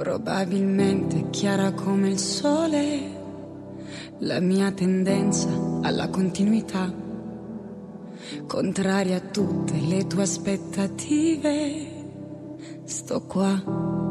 Probabilmente chiara come il sole, la mia tendenza alla continuità, contraria a tutte le tue aspettative, sto qua.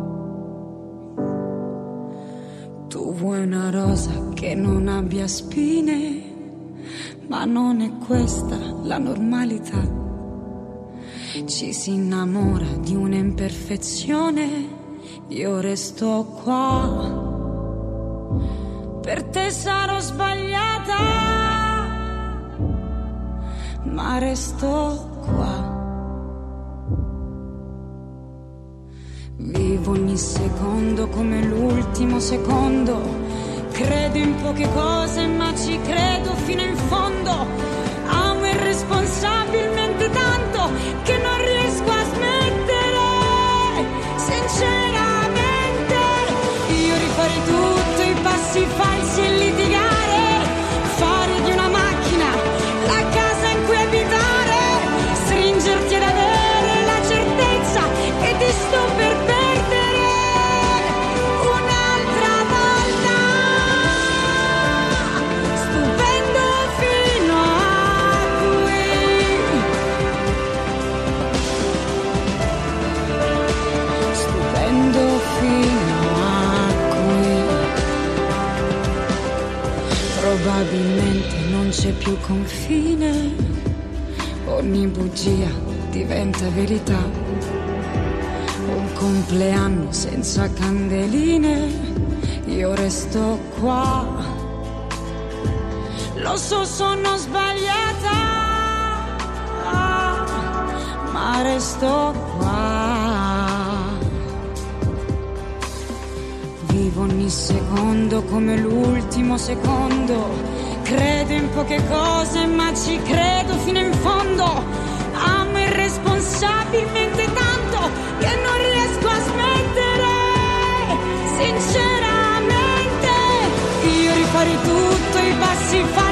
Tu vuoi una rosa che non abbia spine, ma non è questa la normalità. Ci si innamora di un'imperfezione, io resto qua. Per te sarò sbagliata, ma resto qua. Vivo ogni secondo come l'ultimo secondo. Credo in poche cose, ma ci credo fino in fondo. Amo irresponsabilmente tanto che non riesco a smettere. Sinceramente, io rifarei tutto, i passi falsi e litigare, fare di una macchina la casa in cui abitare, stringerti ed avere la certezza che ti sto per perdere un'altra volta. Stupendo fino a qui, stupendo fino a qui. Probabilmente non c'è più confine, ogni bugia diventa verità. Un compleanno senza candeline, io resto qua. Lo so, sono sbagliata, ma resto qua. Vivo ogni secondo come l'ultimo secondo. Credo in poche cose, ma ci credo fino in fondo. Amo irresponsabilmente tanto che non riesco a smettere. Sinceramente, io rifarei tutto, i passi falsi